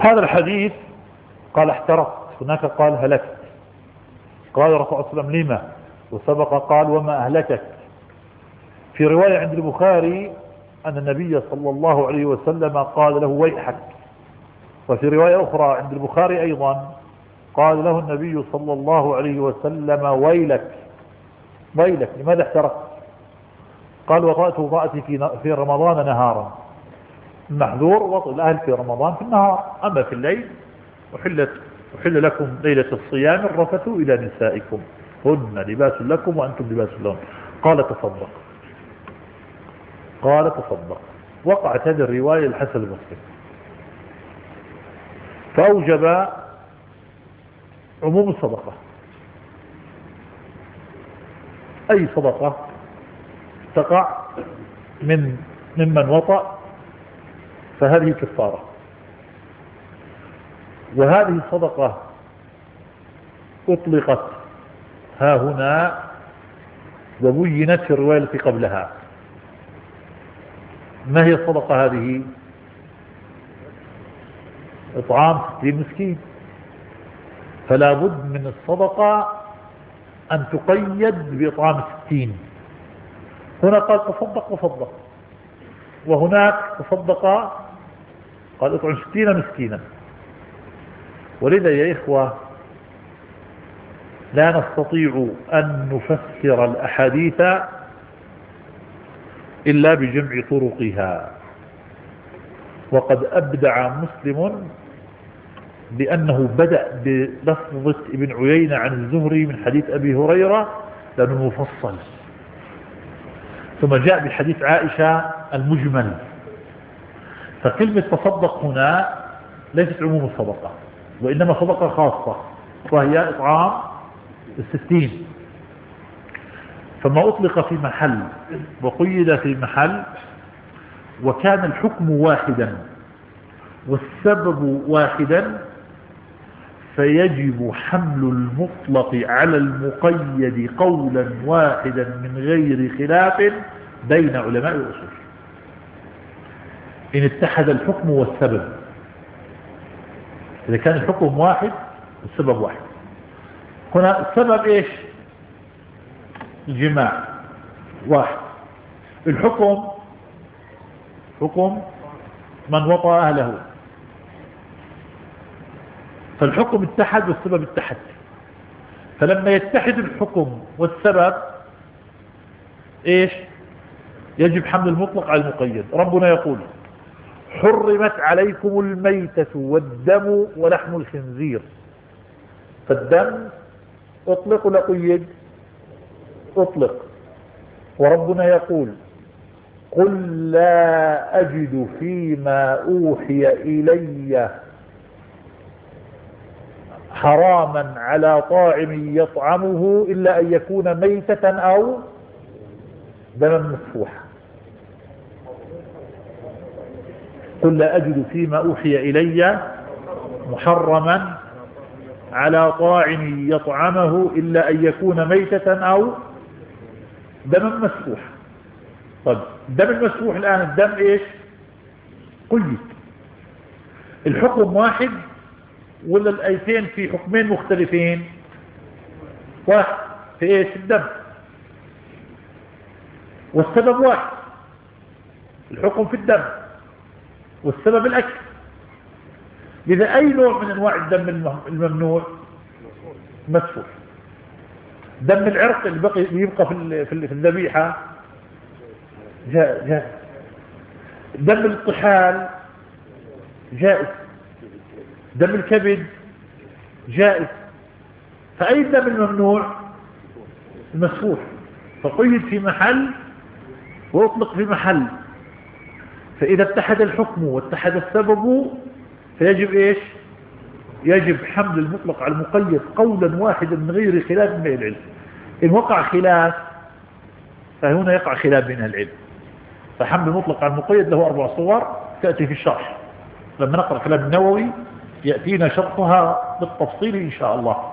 هذا الحديث قال احترقت، هناك قال هلكت. قال الرسول صلى الله عليه وسلم لما؟ وسبق قال وما أهلكك. في رواية عند البخاري أن النبي صلى الله عليه وسلم قال له ويحك. وفي رواية أخرى عند البخاري أيضا قال له النبي صلى الله عليه وسلم ويلك. ويلك، لماذا احترقت؟ قال وطأت وطأتي في رمضان نهارا. المحذور وطئ الأهل في رمضان في النهار، أما في الليل أحل لكم ليلة الصيام الرفث إلى نسائكم هن لباس لكم وأنتم لباس لهم. قال تصدق. قال تصدق. وقعت هذه الرواية الحسن المسلم، فأوجب عموم الصدقة. أي صدقة تقع ممن وطأ فهذه كفارة. وهذه الصدقة أطلقت ها هنا وبينت في الرواية التي قبلها. ما هي الصدقة هذه؟ إطعام 60 مسكين. فلا بد من الصدقة أن تقيد بإطعام 60. هنا قال تصدق وصدق، وهناك تصدق قال اطعم 60 مسكينا. ولذا يا إخوة لا نستطيع أن نفسر الأحاديث إلا بجمع طرقها. وقد أبدع مسلم بأنه بدأ بلفظة ابن عيينة عن الزهري من حديث أبي هريرة لأنه مفصل، ثم جاء بحديث عائشة المجمل. فكلمة تصدق هنا ليست عموم الصدقة، وإنما صدقة خاصة وهي إطعام 60. فما أطلق في محل وقيد في محل وكان الحكم واحدا والسبب واحدا فيجب حمل المطلق على المقيد قولا واحدا من غير خلاف بين علماء الأصول إن اتحد الحكم والسبب. إذا كان الحكم واحد والسبب واحد. هنا السبب إيش؟ الجماع واحد. الحكم حكم من وطأ أهله، فالحكم اتحد والسبب اتحد. فلما يتحد الحكم والسبب ايش؟ يجب حمل المطلق على المقيد. ربنا يقول حرمت عليكم الميتة والدم ولحم الخنزير. فالدم اطلق ولا قيد؟ اطلق. وربنا يقول قل لا أجد فيما أوحي إلي حراما على طاعم يطعمه إلا أن يكون ميتة أو دما مسفوحا. قل لا أجد فيما أوحي إلي محرما على طاعم يطعمه إلا أن يكون ميتة أو دما مسفوحا. طيب الدم المسفوح الآن الدم إيش؟ قيد. الحكم واحد ولا الآيتين في حكمين مختلفين؟ واحد في ايش؟ الدم. والسبب واحد، الحكم في الدم والسبب الأكل. لذا أي نوع من أنواع الدم الممنوع؟ مسفوح. دم العرق اللي يبقى في الذبيحة جائز. دم الطحال جائز. دم الكبد جائز. فأي الدم الممنوع؟ المسفوح. فقيد في محل وأطلق في محل. فإذا اتحد الحكم واتحد السبب فيجب إيش؟ يجب حمل المطلق على المقيد قولا واحدا من غير خلاف بين العلم. إن وقع خلاف فهنا يقع خلاف بين العلم. فحمل المطلق على المقيد له 4 صور تأتي في الشرح. لما نقرأ كلام النووي يأتينا شرحها بالتفصيل إن شاء الله.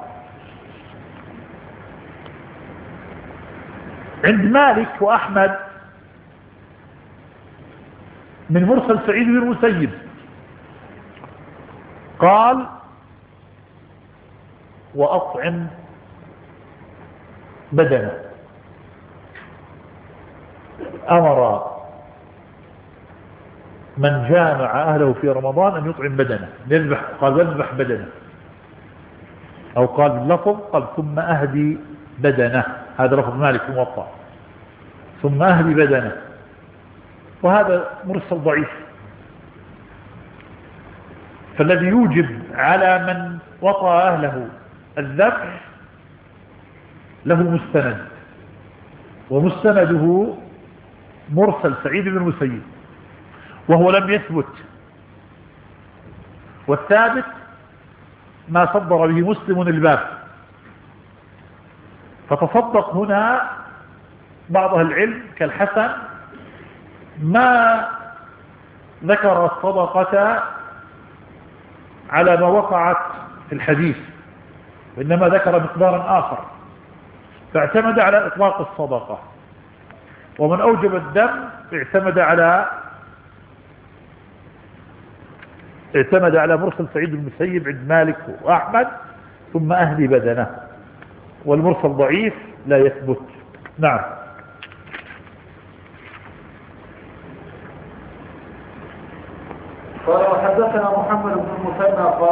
عند مالك وأحمد من مرسل سعيد بن المسيب قال وأطعم بدنه، أمر من جامع أهله في رمضان أن يطعم بدنه، قال يذبح بدنه، أو قال اللفظ قال ثم أهدي بدنه، هذا لفظ مالك في الموطأ، ثم أهدي بدنه، وهذا مرسل ضعيف. فالذي يوجب على من وطأ أهله الذبح له مستند، ومستنده مرسل سعيد بن المسيب، وهو لم يثبت، والثابت ما صدر به مسلم الباب. فتصدق هنا بعض أهل العلم كالحسن ما ذكر الصدقة على ما وقعت في الحديث، وإنما ذكر مقدارا آخر، فاعتمد على إطلاق الصدقة. ومن أوجب الدم اعتمد على مرسل سعيد بن المسيب عند مالك وأحمد ثم أهدي بدنه، والمرسل ضعيف لا يثبت. نعم. قال وحدثنا محمد بن المثنى قال